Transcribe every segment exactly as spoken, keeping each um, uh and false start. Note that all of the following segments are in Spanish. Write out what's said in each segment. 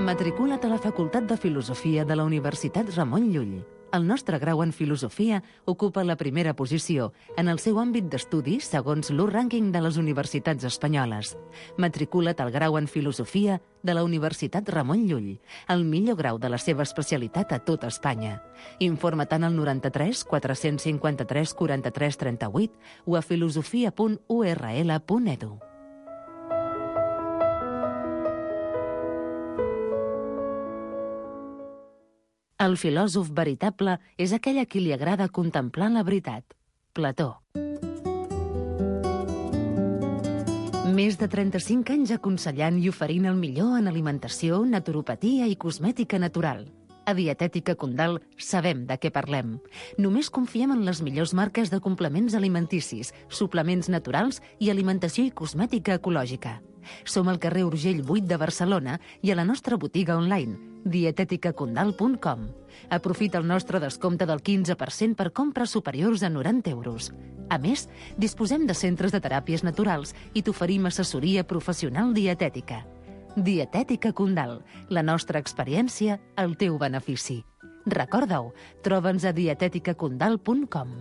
Matricula't a la Facultat de Filosofia de la Universitat Ramon Llull. El nostre grau en Filosofia ocupa la primera posició en el seu àmbit d'estudi segons l'U Rànquing de les universitats espanyoles. Matricula't al grau en Filosofia de la Universitat Ramon Llull, el millor grau de la seva especialitat a tot Espanya. Informa't al noranta-tres quatre-cents cinquanta-tres quaranta-tres trenta-vuit o a filosofia punt u erra ele punt edu. El filòsof veritable és aquell a qui li agrada contemplar la veritat. Plató. Més de trenta-cinc anys aconsellant i oferint el millor en alimentació, naturopatia i cosmètica natural. A Dietètica Condal sabem de què parlem. Només confiem en les millors marques de complements alimenticis, suplements naturals i alimentació i cosmètica ecològica. Som al carrer Urgell vuit de Barcelona i a la nostra botiga online, dietètica condal punt com. Aprofita el nostre descompte del quinze per cent per compres superiors a noranta euros. A més, disposem de centres de teràpies naturals i t'oferim assessoria professional dietètica. Dietètica Condal, la nostra experiència, el teu benefici. Recorda-ho, troba'ns a dietètica condal punt com.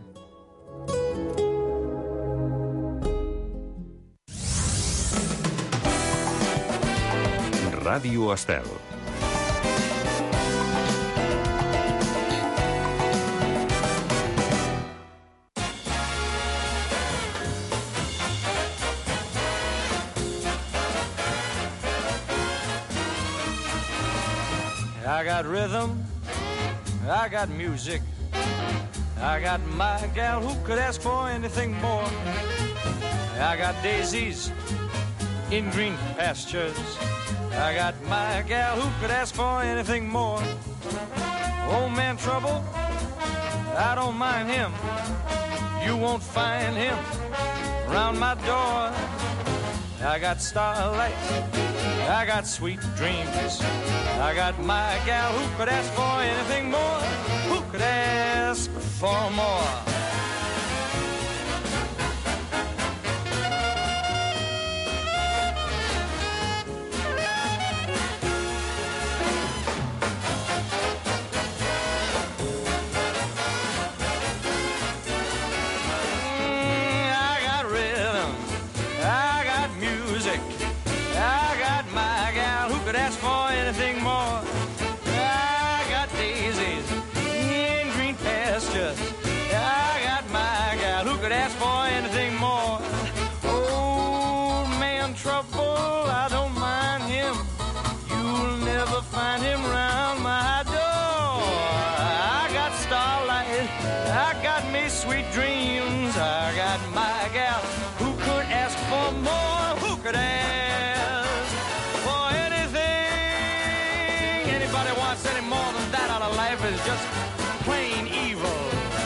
Ràdio Estel. I got rhythm, I got music, I got my gal who could ask for anything more. I got daisies in green pastures, I got my gal who could ask for anything more. Old man trouble, I don't mind him, you won't find him round my door. I got starlight, I got sweet dreams, I got my gal who could ask for anything more, who could ask for more. Sweet dreams, I got my gal who could ask for more, who could ask for anything. Anybody wants any more than that out of life is just plain evil.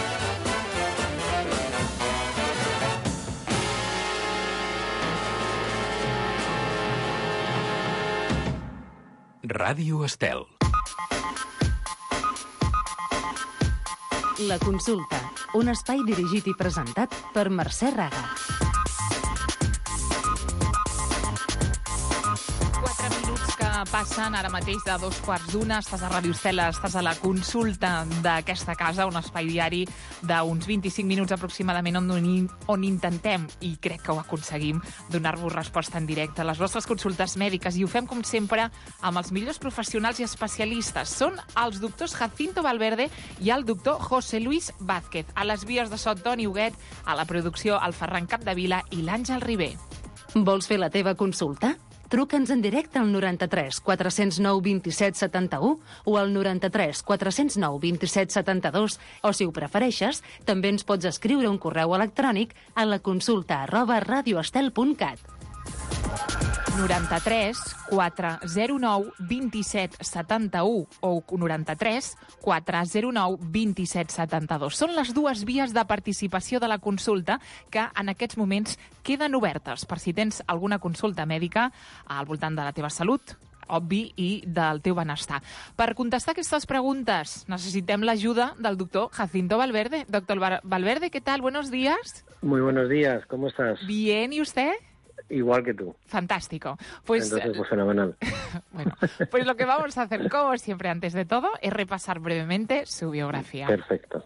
Ràdio Estel. La consulta, un espai dirigit i presentat per Mercè Raga. Quatre minuts que passen ara mateix de dos quarts d'una. Estàs a Ràdio Estel, estàs a la consulta d'aquesta casa, un espai diari d'uns vint-i-cinc minuts aproximadament on, on intentem, i crec que ho aconseguim, donar-vos resposta en directe a les vostres consultes mèdiques, i ho fem, com sempre, amb els millors professionals i especialistes. Són els doctors Jacinto Valverde i el doctor José Luis Vázquez. A les vies de so, Toni Huguet, a la producció, el Ferran Capdevila i l'Àngel Ribé. Vols fer la teva consulta? Truca'ns en directe al noranta-tres quatre-cents nou vint-i-set setanta-u o al noranta-tres quatre-cents nou vint-i-set setanta-dos, o si ho prefereixes, també ens pots escriure un correu electrònic a la consulta arroba radioestel punt cat. noranta-tres quatre zero nou vint-i-set setanta-u o noranta-tres quatre zero nou vint-i-set setanta-dos. Són les dues vies de participació de la consulta que en aquests moments queden obertes per si tens alguna consulta mèdica al voltant de la teva salut, obvi, i del teu benestar. Per contestar aquestes preguntes necessitem l'ajuda del doctor Jacinto Valverde. Doctor Valverde, ¿qué tal? Buenos días. Muy buenos días, ¿cómo estás? Bien, ¿y usted? igual que tú. Fantástico. Pues, Entonces, pues fenomenal. Bueno, pues lo que vamos a hacer, como siempre, antes de todo, es repasar brevemente su biografía. Perfecto.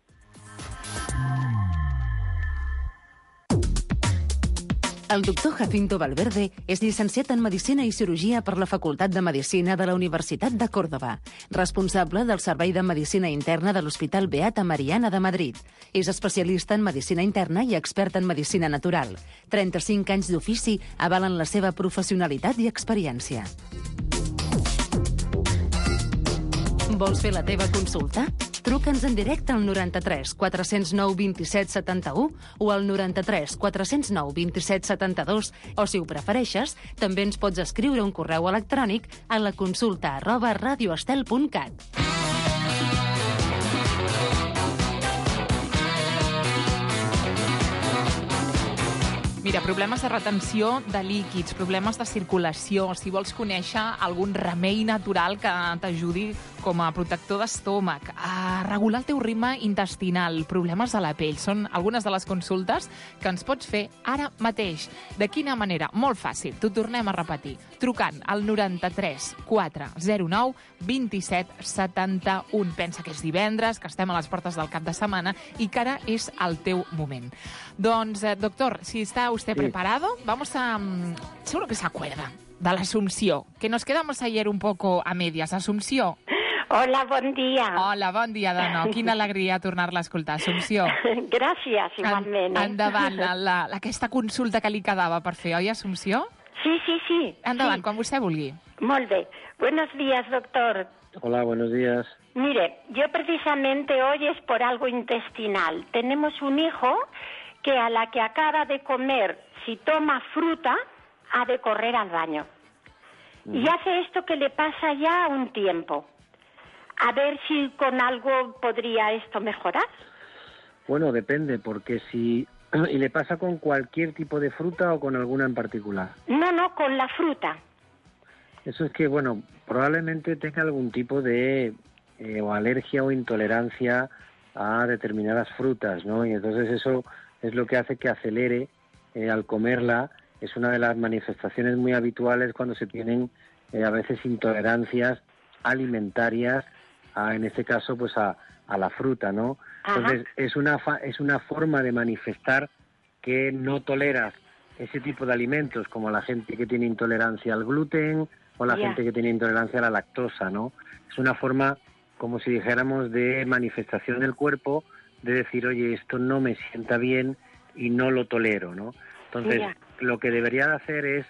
El doctor Jacinto Valverde és llicenciat en Medicina i Cirurgia per la Facultat de Medicina de la Universitat de Còrdova, responsable del Servei de Medicina Interna de l'Hospital Beata Mariana de Madrid. És especialista en Medicina Interna i expert en Medicina Natural. trenta-cinc anys d'ofici avalen la seva professionalitat i experiència. Vols fer la teva consulta? Truca'ns en directe al noranta-tres quatre cents nou vint-i-set setanta-u o al noranta-tres quatre cents nou vint-i-set setanta-dos o, si ho prefereixes, també ens pots escriure un correu electrònic a la consulta arroba radioestel punt cat. Mira, problemes de retenció de líquids, problemes de circulació, si vols conèixer algun remei natural que t'ajudi com a protector d'estómac, a regular el teu ritme intestinal, problemes de la pell, són algunes de les consultes que ens pots fer ara mateix. De quina manera? Molt fàcil, t'ho tornem a repetir, trucant al noranta-tres quatre zero nou vint-i-set setanta-u. Pensa que és divendres, que estem a les portes del cap de setmana i que ara és el teu moment. Doncs, eh, doctor, si está usted sí. preparado, vamos a... Um, seguro que se acuerda de la Asunción, que nos quedamos ayer un poco a medias. Asunción. Hola, bon dia. Hola, bon dia, Dano. Quina alegria tornar-la a escoltar. Assumpció. Gràcies, igualment. En, endavant, la, la, aquesta consulta que li quedava per fer, oi, Assumpció? Sí, sí, sí. Endavant, sí. Quan vostè vulgui. Molt bé. Buenos días, doctor. Hola, buenos días. Mire, yo precisamente hoy es por algo intestinal. Tenemos un hijo que a la que acaba de comer, si toma fruta, ha de correr al baño. Mm. Y hace esto que le pasa ya un tiempo. A ver si con algo podría esto mejorar. Bueno, depende, porque si... ¿Y le pasa con cualquier tipo de fruta o con alguna en particular? No, no, con la fruta. Eso es que, bueno, probablemente tenga algún tipo de eh, o alergia o intolerancia a determinadas frutas, ¿no? Y entonces eso es lo que hace que acelere eh, al comerla. Es una de las manifestaciones muy habituales cuando se tienen eh, a veces intolerancias alimentarias, a, en este caso pues a, a la fruta, ¿no? Ajá. Entonces es una fa es una forma de manifestar que no toleras ese tipo de alimentos, como la gente que tiene intolerancia al gluten o la yeah. gente que tiene intolerancia a la lactosa, ¿no? Es una forma, como si dijéramos, de manifestación del cuerpo, de decir, oye, esto no me sienta bien y no lo tolero, ¿no? Entonces, yeah. lo que debería de hacer es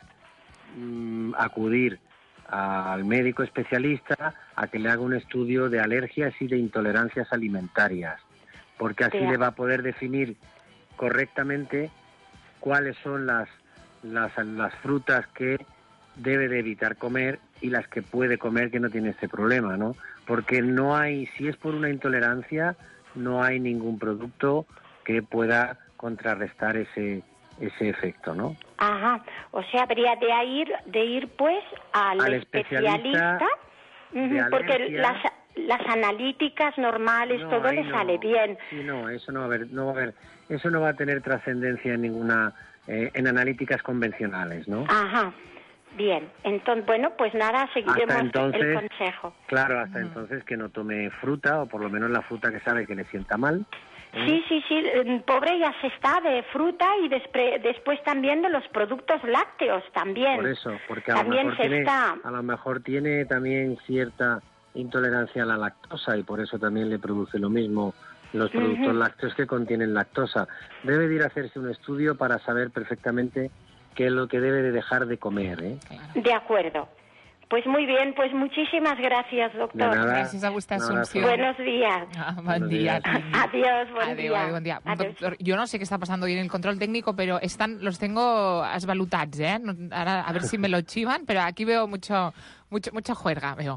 mmm, acudir al médico especialista a que le haga un estudio de alergias y de intolerancias alimentarias, porque así yeah. le va a poder definir correctamente cuáles son las, las, las frutas que debe de evitar comer y las que puede comer que no tiene este problema, ¿no? Porque no hay, si es por una intolerancia, no hay ningún producto que pueda contrarrestar ese ese efecto, ¿no? Ajá, o sea, habría de ir, de ir pues al, al especialista, especialista porque las, las analíticas normales, no, todo le no. sale bien. Sí, no, eso no va a haber, no va a haber, eso no va a tener trascendencia en ninguna, eh, en analíticas convencionales, ¿no? Ajá, bien, entonces, bueno, pues nada, seguiremos entonces, el consejo. Claro, hasta mm. entonces que no tome fruta, o por lo menos la fruta que sabe que le sienta mal. Sí, sí, sí, pobre ya se está de fruta y después también de los productos lácteos también. Por eso, porque a, también lo mejor se tiene, está... a lo mejor tiene también cierta intolerancia a la lactosa y por eso también le produce lo mismo los productos uh-huh. lácteos que contienen lactosa. Debe de ir a hacerse un estudio para saber perfectamente qué es lo que debe de dejar de comer, ¿eh? De acuerdo. Pues muy bien, pues muchísimas gracias, doctor. Gràcies a vostè, Assumpció. Buenos días. Ah, buen día. Adiós, buen adeu, día. Adeu, buen día. Doctor, yo no sé qué está pasando hoy en el control técnico, pero están, los tengo esvalutats, ¿eh? Ahora, a ver si me lo chivan, pero aquí veo mucho, mucho, mucha juerga, veo.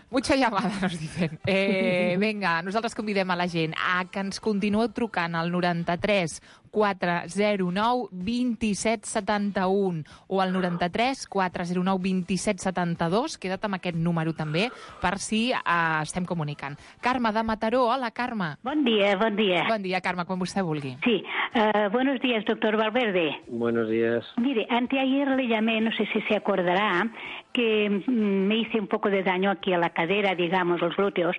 Mucha llamada, nos dicen. Eh, vinga, nosaltres convidem a la gent a que ens continueu trucant al noranta-tres quatre zero nou vint set setanta-u o al noranta-tres quatre zero nou vint set setanta-dos. Queda't amb aquest número també per si eh, estem comunicant. Carme de Mataró. Hola, Carme. Bon dia, bon dia. Bon dia, Carme, quan vostè vulgui. Sí, uh, buenos días, doctor Valverde. Buenos días. Mire, anteayer le llamé, no sé si se acordará, que me hice un poco de daño aquí a la cadera, digamos, los glúteos,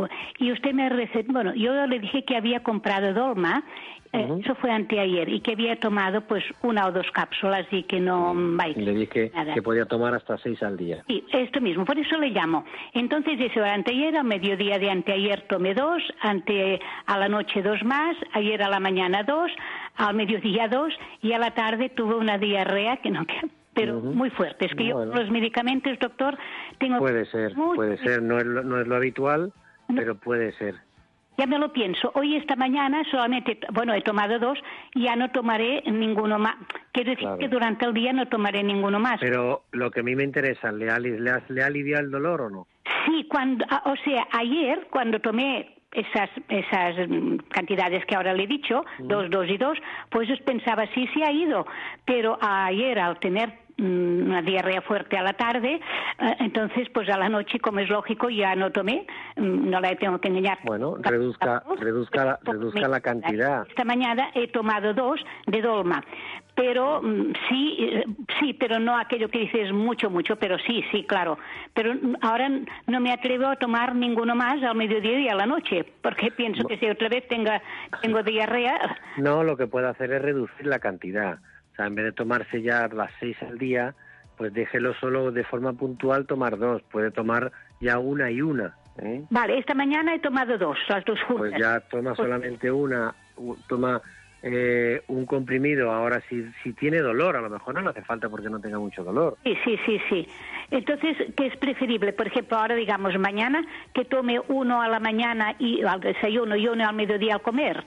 y usted me recetó, bueno, yo le dije que había comprado Dolma, eh, uh-huh. Eso fue anteayer, y que había tomado pues una o dos cápsulas y que no... Vaya, le dije nada. Que podía tomar hasta seis al día. Sí, esto mismo, por eso le llamo. Entonces, eso, anteayer, al mediodía de anteayer tomé dos, ante, a la noche dos más, ayer a la mañana dos, al mediodía dos, y a la tarde tuve una diarrea que no... pero uh-huh. muy fuerte. Es que bueno. yo con los medicamentos, doctor, tengo... Puede ser, muy... puede ser. No es lo, no es lo habitual, no. pero puede ser. Ya me lo pienso. Hoy, esta mañana, solamente, bueno, he tomado dos, ya no tomaré ninguno más. Quiero decir claro. que durante el día no tomaré ninguno más. Pero lo que a mí me interesa, ¿le ha, le ha, le ha aliviado el dolor o no? Sí, cuando, o sea, ayer, cuando tomé esas esas cantidades que ahora le he dicho, mm. dos, dos y dos, pues pensaba, sí, sí ha ido. Pero ayer, al tener una diarrea fuerte a la tarde, eh, entonces pues a la noche, como es lógico, ya no tomé, no la tengo que engañar. Bueno, reduzca, reduzca, la, reduzca la cantidad. Esta mañana he tomado dos de Dolma, pero sí, sí, pero no aquello que dices mucho, mucho, pero sí, sí, claro. Pero ahora no me atrevo a tomar ninguno más al mediodía y a la noche, porque pienso que si otra vez tenga, tengo diarrea... No, lo que puedo hacer es reducir la cantidad. O sea, en vez de tomarse ya las seis al día, pues déjelo solo de forma puntual tomar dos. Puede tomar ya una y una. ¿eh? Vale, esta mañana he tomado dos, las dos juntas. Pues ya toma pues... solamente una, toma eh, un comprimido. Ahora, si, si tiene dolor, a lo mejor no le hace falta porque no tenga mucho dolor. Sí, sí, sí, sí. Entonces, ¿qué es preferible? Por ejemplo, ahora digamos mañana, que tome uno a la mañana y al desayuno y uno al mediodía al comer.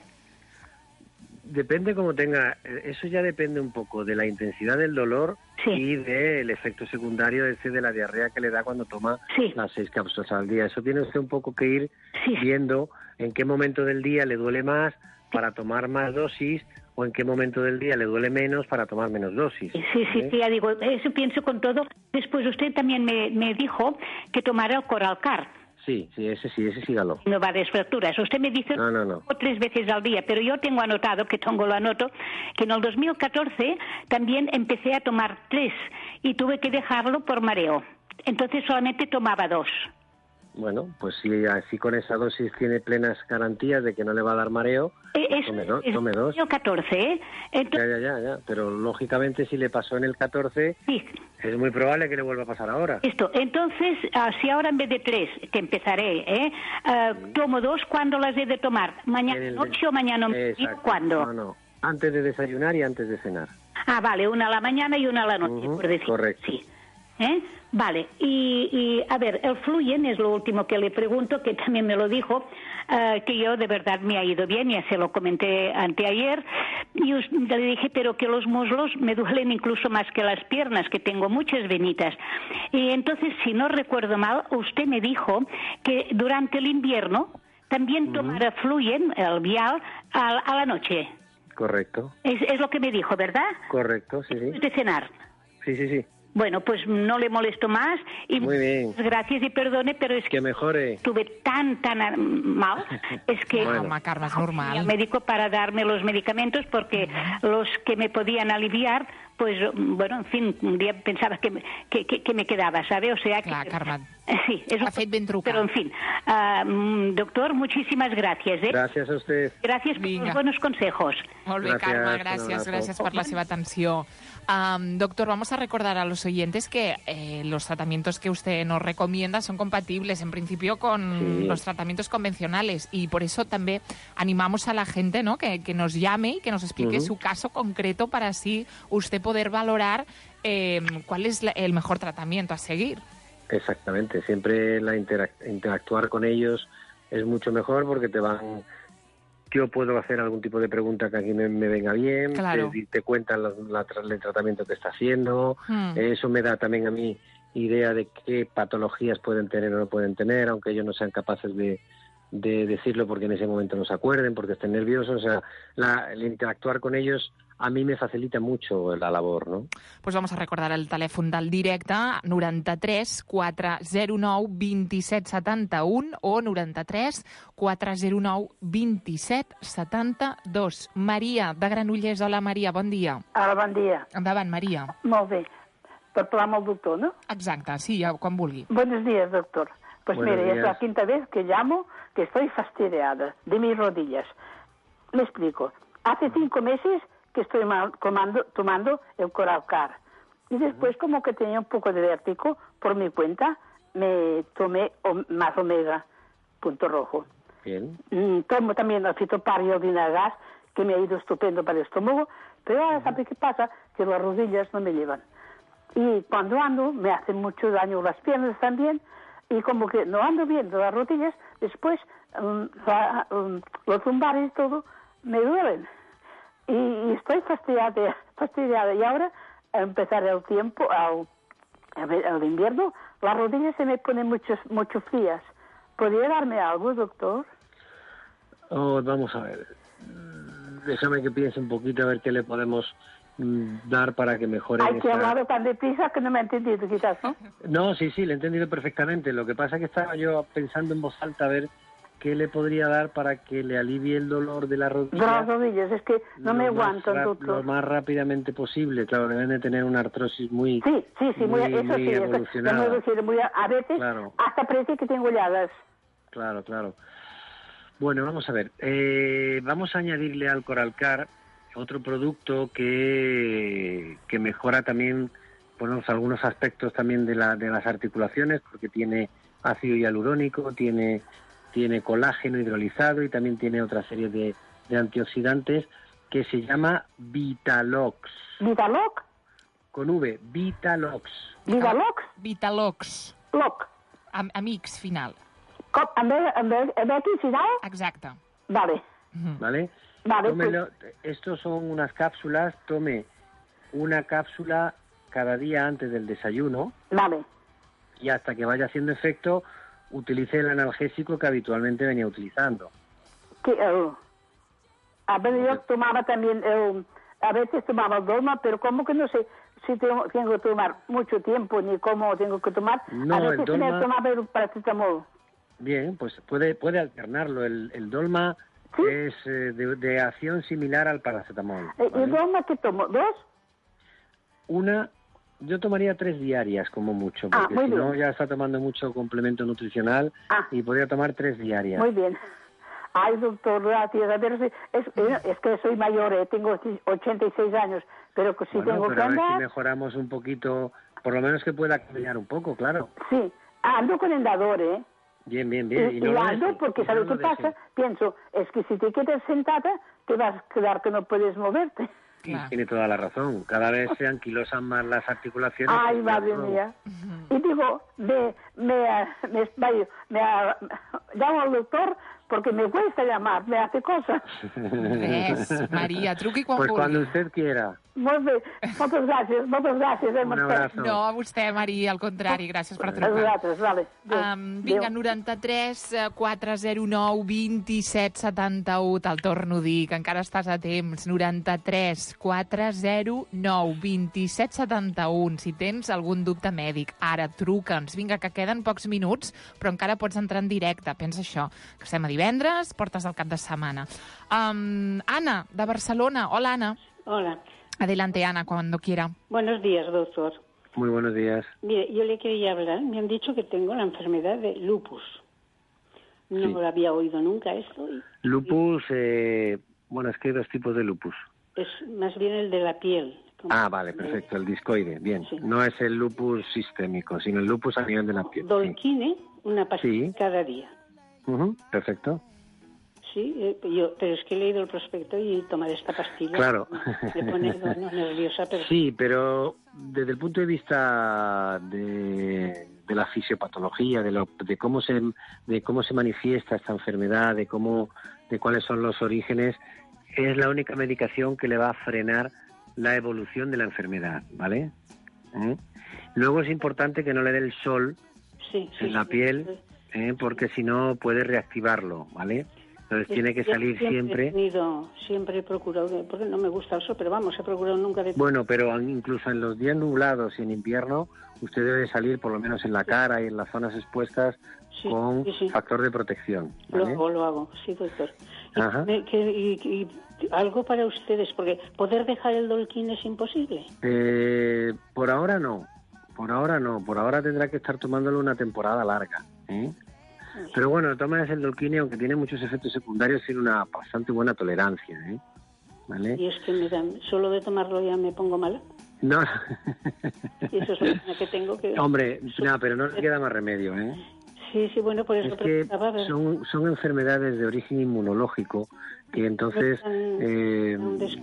Depende cómo tenga, eso ya depende un poco de la intensidad del dolor sí. y del efecto secundario de, de la diarrea que le da cuando toma sí. las seis cápsulas al día. Eso tiene usted un poco que ir sí. viendo en qué momento del día le duele más para tomar más dosis o en qué momento del día le duele menos para tomar menos dosis. Sí, sí, ¿eh? sí, ya digo, eso pienso con todo. Después usted también me, me dijo que tomara el Coralcar. Sí, sí, ese sí, ese sígalo. No va de fracturas. Usted me dice no, no, no. tres veces al día, pero yo tengo anotado, que tengo lo anoto, que en el dos mil catorce también empecé a tomar tres y tuve que dejarlo por mareo. Entonces solamente tomaba dos. Bueno, pues si así con esa dosis tiene plenas garantías de que no le va a dar mareo, eh, es, tome, do, es tome dos. dos mil catorce, ¿eh? Entonces... Ya, ya, ya, ya. Pero lógicamente si le pasó en el catorce, sí. es muy probable que le vuelva a pasar ahora. Esto, entonces, uh, si ahora en vez de tres, que empezaré, ¿eh? Uh, tomo dos, ¿cuándo las he de tomar? ¿Mañana el... noche o mañana noche? ¿Cuándo? No, no, antes de desayunar y antes de cenar. Ah, vale, una a la mañana y una a la noche, uh-huh, por decir. Correcto. Sí. ¿Eh? Vale, y, y a ver, el Fluyen es lo último que le pregunto, que también me lo dijo, uh, que yo de verdad me ha ido bien, ya se lo comenté anteayer, y le dije, pero que los muslos me duelen incluso más que las piernas, que tengo muchas venitas. Y entonces, si no recuerdo mal, usted me dijo que durante el invierno también tomara uh-huh. Fluyen, el vial, a, a la noche. Correcto. Es, es lo que me dijo, ¿verdad? Correcto, sí, sí. De cenar. Sí, sí, sí. Bueno, pues no le molesto más y muy bien. Gracias y perdone, pero es que, que mejore. Estuve tan, tan mal, es que bueno, Carme, es normal. Al médico para darme los medicamentos porque uh-huh. los que me podían aliviar, pues bueno, en fin, un día pensaba que, que, que, que me quedaba, ¿sabe? O sea Clar, que... Carme. Sí, es ha fet ben trucar. Pero en fin, uh, doctor, muchísimas gracias. ¿eh? Gracias a usted. Gracias por los buenos consejos. Molt bé, gracias, Carme, gràcies, gràcies por la seva atenció. Um, doctor, vamos a recordar a los oyentes que eh, los tratamientos que usted nos recomienda son compatibles en principio con sí. los tratamientos convencionales y por eso también animamos a la gente, ¿no? que, que nos llame y que nos explique uh-huh. su caso concreto para así usted poder valorar eh, cuál es la, el mejor tratamiento a seguir. Exactamente, siempre la interac- interactuar con ellos es mucho mejor porque te van... Yo puedo hacer algún tipo de pregunta que aquí me, me venga bien, claro. te, te cuentan la, la, el tratamiento que está haciendo, mm. eso me da también a mí idea de qué patologías pueden tener o no pueden tener, aunque ellos no sean capaces de, de decirlo porque en ese momento no se acuerden, porque estén nerviosos. O sea, la, el interactuar con ellos a mi me facilita mucho la labor, ¿no? Pues vamos a recordar el telèfon del directe, noranta-tres quatre zero nou vint-i-set setanta-un o noranta-tres quatre zero nou vint-i-set setanta-dos. Maria, de Granollers. Hola, Maria, bon dia. Hola, bon dia. Endavant, Maria. Molt bé. Per parlar amb el doctor, ¿no? Exacte, sí, ja, quan vulgui. Buenos días, doctor. Pues Buenos mire, días. es la quinta vez que llamo que estoy fastidiada de mis rodillas. Le explico. Hace cinco meses que estoy mal, comando, tomando el Coralcar. Y después, como que tenía un poco de vértigo, por mi cuenta, me tomé o, más omega, punto rojo. Bien. Mm, tomo también el fitopar y el vinagas, que me ha ido estupendo para el estómago, pero ahora, ¿sabe qué pasa? Que las rodillas no me llevan. Y cuando ando, me hacen mucho daño las piernas también, y como que no ando bien de las rodillas, después um, la, um, los lumbares y todo me duelen. Y, y estoy fastidiada, fastidiada. Y ahora, al empezar el tiempo, al, al invierno, las rodillas se me ponen mucho, mucho frías. ¿Podría darme algo, doctor? Oh, vamos a ver. Déjame que piense un poquito a ver qué le podemos mm, dar para que mejore. Hay que esta... hablar tan deprisa que no me ha entendido, quizás, ¿no? No, sí, sí, le he entendido perfectamente. Lo que pasa es que estaba yo pensando en voz alta a ver qué le podría dar para que le alivie el dolor de la rodilla. De las rodillas, es que no me lo más aguanto, rap- doctor. Lo más rápidamente posible. Claro, deben de tener una artrosis muy Sí, sí, sí, muy, muy, eso muy sí, eso, evolucionada. no me refiero muy a, a veces Claro. hasta parece que tengo llagas. Claro, claro. Bueno, vamos a ver. Eh, vamos a añadirle al Coralcar otro producto que, que mejora también, bueno, algunos aspectos también de, la, de las articulaciones, porque tiene ácido hialurónico, tiene, tiene colágeno hidrolizado y también tiene otra serie de, de antioxidantes que se llama Vitalox. ¿Vitaloc? Con V, Vitalox. ¿Vitalox? Vitalox. Loc. Am amics, final. Com, amb, el, amb, el, amb el aquí final? Exacte. Vale. ¿Vale? Vale, Tómelo, estos son unas cápsulas, tome una cápsula cada día antes del desayuno Vale. y hasta que vaya haciendo efecto utilice el analgésico que habitualmente venía utilizando. Que el, a ver, yo tomaba también, el, a veces tomaba el Dolma, pero como que no sé si tengo, tengo que tomar mucho tiempo ni cómo tengo que tomar. No, a el veces Dolma- me tomaba el paracetamol. Bien, pues puede puede alternarlo. El, el Dolma ¿Sí? es eh, de, de acción similar al paracetamol. Eh, ¿Y ¿vale? el Dolma que tomo? ¿Dos? Una, yo tomaría tres diarias como mucho, Ah, porque muy si no bien. ya está tomando mucho complemento nutricional Ah. y podría tomar tres diarias. Muy bien. Ay, doctor, gracias. A ver si... Es, eh, es que soy mayor, eh, tengo ochenta y seis años, pero que si Bueno, tengo pero que a ver si andar... mejoramos un poquito, por lo menos que pueda caminar un poco, claro. Sí, ando con andador, ¿eh? Bien, bien, bien. Y, no y lo ando deje, porque, no ¿sabes lo qué pasa? deje. Pienso, es que si te quedas sentada, te vas a quedar que no puedes moverte. Y Claro. tiene toda la razón. Cada vez se anquilosan más las articulaciones. Ay, y madre claro, mía. Y digo, me, me, me, me, me, llamo al doctor porque me cuesta llamar, me hace cosas. Res, Maria, truqui quan Pues vulgui. cuando usted quiera. Molt bé, moltes gràcies, moltes gràcies, eh, Un Mercè. abrazo. No, a vostè, Maria, al contrari, gràcies per A trucar. vosaltres, vale. Adéu. Um, vinga, Adéu. noranta-tres quatre zero nou vint-i-set setanta-u, te'l torno a dir, que encara estàs a temps. noranta-tres quatre zero nou vint-i-set setanta-u. Si tens algun dubte mèdic, ara truca'ns. Vinga, que queden pocs minuts, però encara pots entrar en directe. Pensa això, que estem a divendres, portes el cap de setmana. Um, Anna, de Barcelona. Hola, Anna. Hola, Adelante, Ana, cuando quiera. buenos días, doctor. Muy buenos días. Mire, yo le quería hablar, me han dicho que tengo la enfermedad de lupus. No Sí. lo había oído nunca esto, y Lupus, eh, bueno, es que hay dos tipos de lupus. es más bien el de la piel. como- Ah, vale, perfecto, el discoide, bien. Sí. No es el lupus sistémico, sino el lupus a nivel de la piel. Sí. Dolquine, una pastilla Sí. cada día. Ujú, perfecto. Sí, eh, yo, pero es que he leído el prospecto y tomar esta pastilla Claro. me pone bueno, nerviosa, pero Sí, pero desde el punto de vista de, de la fisiopatología, de, lo, de cómo se de cómo se manifiesta esta enfermedad, de cómo de cuáles son los orígenes, es la única medicación que le va a frenar la evolución de la enfermedad, ¿vale? ¿eh? Luego es importante que no le dé el sol sí, sí, en la sí, piel, sí. ¿eh? Porque si no puede reactivarlo, ¿vale? Entonces tiene que salir siempre. siempre. He tenido, siempre he procurado, porque no me gusta el sol, pero vamos, he procurado nunca de... Bueno, pero incluso en los días nublados y en invierno, usted debe salir, por lo menos en la cara y en las zonas expuestas, sí, con sí, sí. factor de protección, ¿vale? Lo hago, lo hago, sí, doctor. Y, Ajá. Me, que, y, y algo para ustedes, porque poder dejar el Dolquín es imposible. Eh, por ahora no, por ahora no, por ahora tendrá que estar tomándolo una temporada larga, ¿eh? Pero bueno, de todas maneras el Dolquín, aunque tiene muchos efectos secundarios, tiene una bastante buena tolerancia, ¿eh? ¿Vale? Y es que me dan, solo de tomarlo ya me pongo mala. No. Y eso es lo que tengo que... Hombre, no, pero no le queda más remedio, ¿eh? Sí, sí, bueno, por eso... Es que son, son enfermedades de origen inmunológico que entonces eh,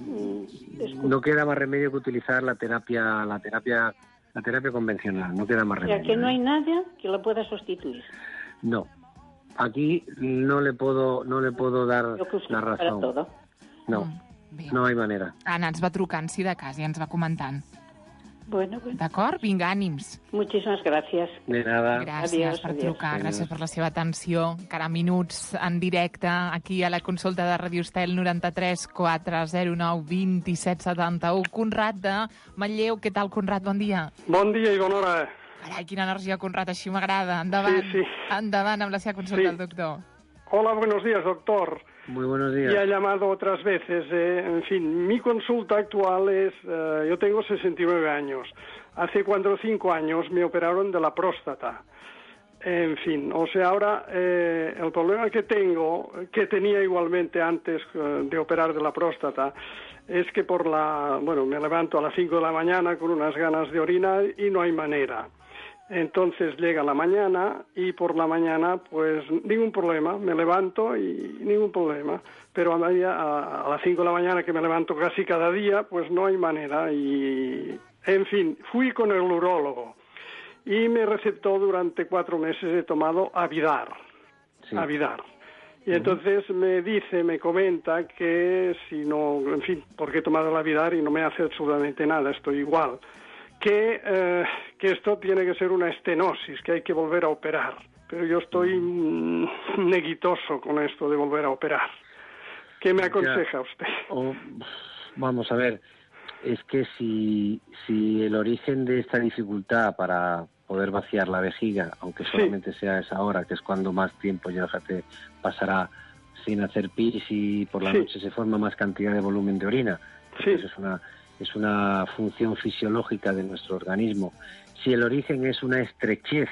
no queda más remedio que utilizar la terapia, la terapia, la terapia convencional, no queda más remedio. O sea, que no ¿eh? hay nada que lo pueda sustituir. No. Aquí no le puedo no le puedo dar la razón. Todo. No, Bé. no hay manera. Anna ens va trucant, si de cas, i ens va comentant. Bueno, bueno. D'acord? Vinga, ànims. Muchísimas gracias. De nada. Gràcies adiós, per adiós. trucar, Adiós. gràcies per la seva atenció. Encara minuts en directe aquí a la consulta de Radio Estel noranta-tres quatre zero nou dos set set u. Conrad de Manlleu. Què tal, Conrad? Bon dia. Bon dia i bona hora. Carai, quina energia, Conrad, així m'agrada. Endavant, sí, sí. endavant amb la seva consulta sí. al doctor. Hola, buenos días, doctor. Muy buenos días. Ya he llamado otras veces. Eh, en fin, mi consulta actual es... Eh, yo tengo sesenta y nueve años. Hace cuatro o cinco años me operaron de la próstata. En fin, o sea, ahora eh, el problema que tengo, que tenía igualmente antes eh, de operar de la próstata, es que por la... Bueno, me levanto a las cinco de la mañana con unas ganas de orinar y no hay manera. Entonces llega la mañana y por la mañana pues ningún problema, me levanto y ningún problema. Pero a, a, a las cinco de la mañana que me levanto casi cada día pues no hay manera y... En fin, fui con el urólogo y me recetó durante cuatro meses, he tomado Avidar. Sí. Avidar. Y uh-huh. entonces me dice, me comenta que si no, en fin, porque he tomado el Avidar y no me hace absolutamente nada, estoy igual. Que, eh, que esto tiene que ser una estenosis, que hay que volver a operar. Pero yo estoy mm, neguitoso con esto de volver a operar. ¿Qué me aconseja usted? Oh, vamos a ver, es que si, si el origen de esta dificultad para poder vaciar la vejiga, aunque solamente sí. sea esa hora, que es cuando más tiempo ya te pasará sin hacer pis y por la sí. noche se forma más cantidad de volumen de orina, sí. eso es una... es una función fisiológica de nuestro organismo. Si el origen es una estrechez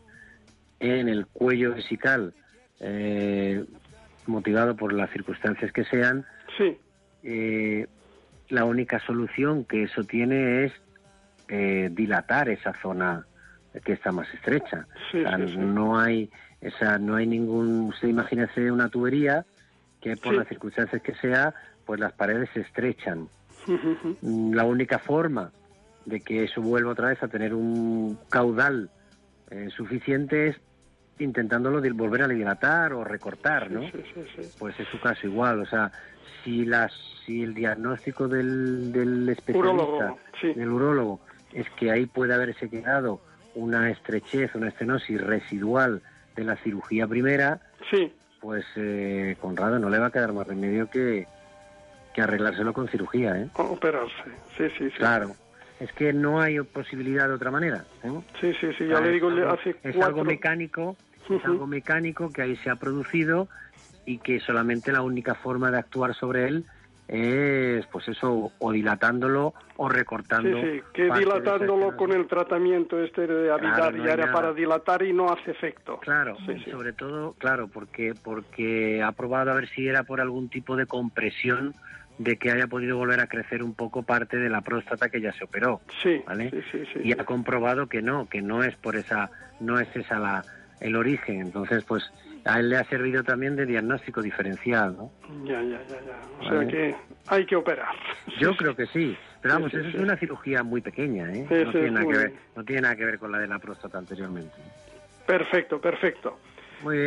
en el cuello vesical, eh, motivado por las circunstancias que sean, sí. eh, la única solución que eso tiene es eh, dilatar esa zona que está más estrecha. Sí, o sea, sí, sí. no hay, o sea, no hay ningún... Usted imagínese una tubería que por sí. las circunstancias que sea, pues las paredes se estrechan. La única forma de que eso vuelva otra vez a tener un caudal eh, suficiente es intentándolo de volver a dilatar o recortar, ¿no? Sí, sí, sí, sí. Pues es su caso igual, o sea, si las si el diagnóstico del, del especialista, urólogo, sí. del urólogo, es que ahí puede haberse quedado una estrechez, una estenosis residual de la cirugía primera, sí. pues eh, Conrado, no le va a quedar más remedio que que arreglárselo con cirugía, ¿eh? Operarse, sí, sí, sí. Claro, es que no hay posibilidad de otra manera, ¿eh? Sí, sí, sí, ya le digo, algo, hace es cuatro... algo mecánico, uh-huh. es algo mecánico que ahí se ha producido y que solamente la única forma de actuar sobre él es, pues eso, o dilatándolo o recortando. Sí, sí, que dilatándolo con el tratamiento este de Avidar, claro, no ya era nada. Para dilatar y no hace efecto. Claro, sí, y sí. sobre todo, claro, porque porque ha probado a ver si era por algún tipo de compresión de que haya podido volver a crecer un poco parte de la próstata que ya se operó, sí, ¿vale? Sí, sí, sí, y sí. ha comprobado que no, que no es por esa, no es esa la el origen. Entonces, pues a él le ha servido también de diagnóstico diferencial, ¿no? Ya, ya, ya, ya. O ¿Vale? sea que hay que operar. Yo sí, creo sí. que sí, pero vamos, sí, sí, eso sí. es una cirugía muy pequeña, ¿eh? Sí, no sí, tiene nada muy que ver, bien. no tiene nada que ver con la de la próstata anteriormente. Perfecto, perfecto. Muy bien.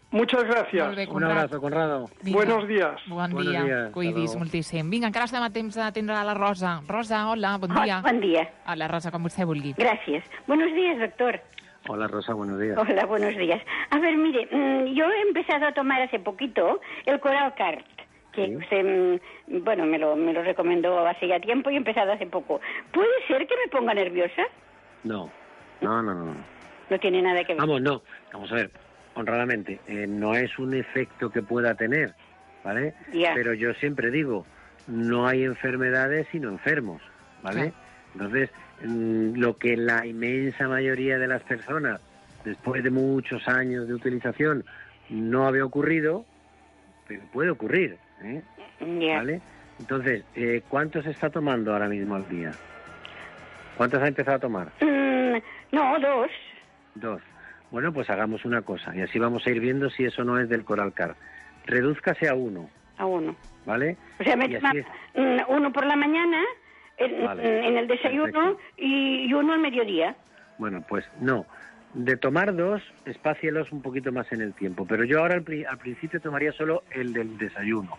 Muchas gracias. Molt bé, Un Conrad. abrazo, Conrado. Vinga. Buenos días. Bon Buenos dia. días, Cuidis hasta luego. moltíssim. Vinga, encara estem a temps d'atendre la Rosa. Rosa, hola, bon dia. Buen día. Hola, Rosa, com vostè vulgui. Gracias. Buenos días, doctor. Hola, Rosa, buenos días. Hola, buenos días. A ver, mire, mm, yo he empezado a tomar hace poquito el Coral Cart, que Sí. usted, mm, bueno, me lo, me lo recomendó hace ya tiempo y he empezado hace poco. ¿Puede ser que me ponga nerviosa? No, no, no, no. No tiene nada que ver. Vamos, no. Vamos a ver, honradamente, eh, no es un efecto que pueda tener, ¿vale? Ya. Pero yo siempre digo, no hay enfermedades sino enfermos, ¿vale? Entonces, mm, lo que la inmensa mayoría de las personas, después de muchos años de utilización, no había ocurrido, pero puede ocurrir, ¿eh? Ya. ¿Vale? Entonces, eh, ¿cuántos está tomando ahora mismo al día? ¿Cuántos ha empezado a tomar? Mm, no, dos. Dos. Bueno, pues hagamos una cosa y así vamos a ir viendo si eso no es del Coral Cart. Redúzcase a uno, A uno. ¿vale? O sea, me Y toma así es. mm, uno por la mañana, en, Vale. en el desayuno Perfecto. y, y uno al mediodía. Bueno, pues no. De tomar dos, espácielos un poquito más en el tiempo. Pero yo ahora al, pri- al principio tomaría solo el del desayuno.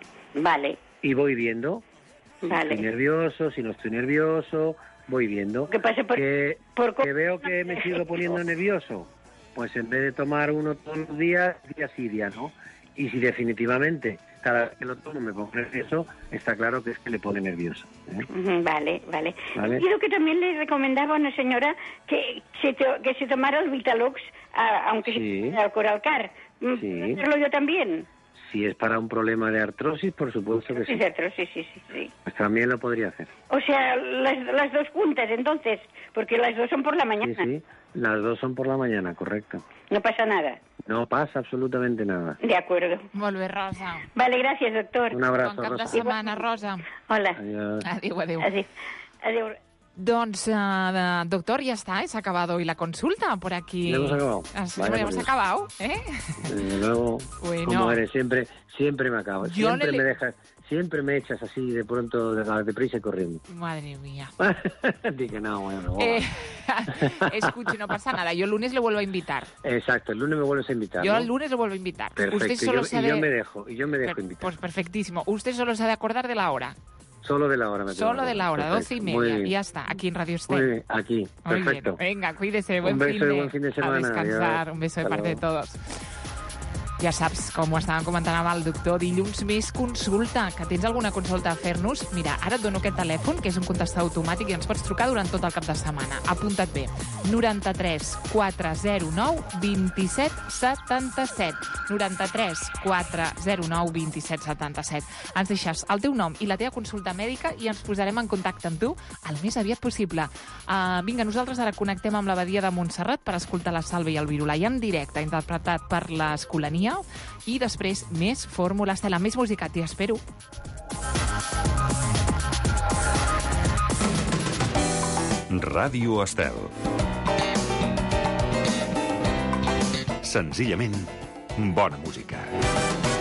Vale, Y voy viendo si vale. estoy nervioso, si no estoy nervioso, voy viendo. Que pase por- que, por co- que veo que me sigo poniendo nervioso, pues en vez de tomar uno todos los días, día sí, día no. Y si definitivamente cada vez que lo tomo me pongo nervioso, está claro que es que le pone nervioso, ¿eh? Ujú, Vale, vale. Vale. Quiero que también le recomendaba a una señora que se, to- que se tomara el Vitalux, a- aunque Sí. se al Coral Cart. Mm, Sí. ¿puedo hacerlo yo también? Si es para un problema de artrosis, por supuesto que Sí, sí. cierto, sí, sí, sí, sí. Pues también lo podría hacer. O sea, las, las dos juntas, entonces, porque las dos son por la mañana. Sí, sí. Las dos son por la mañana, correcto. No pasa nada. No pasa absolutamente nada. De acuerdo. Molt bé, Rosa. Vale, gracias, doctor. Un Bon abrazo, cap de Rosa. setmana, Rosa. Hola. Adiós. Adéu, adéu. Adiós. Adiós. Doncs, uh, doctor, ya está, ¿eh? Se ha acabado hoy la consulta por aquí. Ya hemos acabado. Así Vaya ya hemos por Dios. acabado, ¿eh? Desde luego, Bueno. como eres, siempre, siempre me acabo. Yo Siempre le- me dejas, siempre me echas así de pronto, de, deprisa y corriendo. Madre mía. Dije, no, bueno, Eh, escuche, no pasa nada. Yo el lunes le vuelvo a invitar. Exacto, el lunes me vuelves a invitar. Yo ¿no? el lunes le vuelvo a invitar. Perfecto, Usted y solo yo, sabe... y yo me dejo, y yo me dejo Per- invitar. Pues perfectísimo. Usted solo sabe acordar de la hora. Solo de la hora me tengo Solo que de la hora, acordar. doce y Perfecto, muy media. bien. Y ya está, aquí en Radio Estel. Muy bien, aquí, Muy perfecto. bien. Venga, cuídese. Buen Un beso fin y de, buen fin de semana. A descansar. Adiós. Un beso de Hasta parte de luego. todos. Ja saps, com ho estàvem comentant amb el doctor, dilluns més consulta. Que tens alguna consulta a fer-nos? Mira, ara et dono aquest telèfon, que és un contestador automàtic, i ens pots trucar durant tot el cap de setmana. Apunta't bé. noranta-tres quatre zero nou vint set setanta-set. noranta-tres quatre zero nou vint set setanta-set. Ens deixes el teu nom i la teva consulta mèdica i ens posarem en contacte amb tu el més aviat possible. Uh, vinga, nosaltres ara connectem amb l'Abadia de Montserrat per escoltar la Salve i el Virulai en directe, interpretat per l'Escolania, i després més Fórmula Estela, més música, t'hi espero. Ràdio Estel. Senzillament, bona música.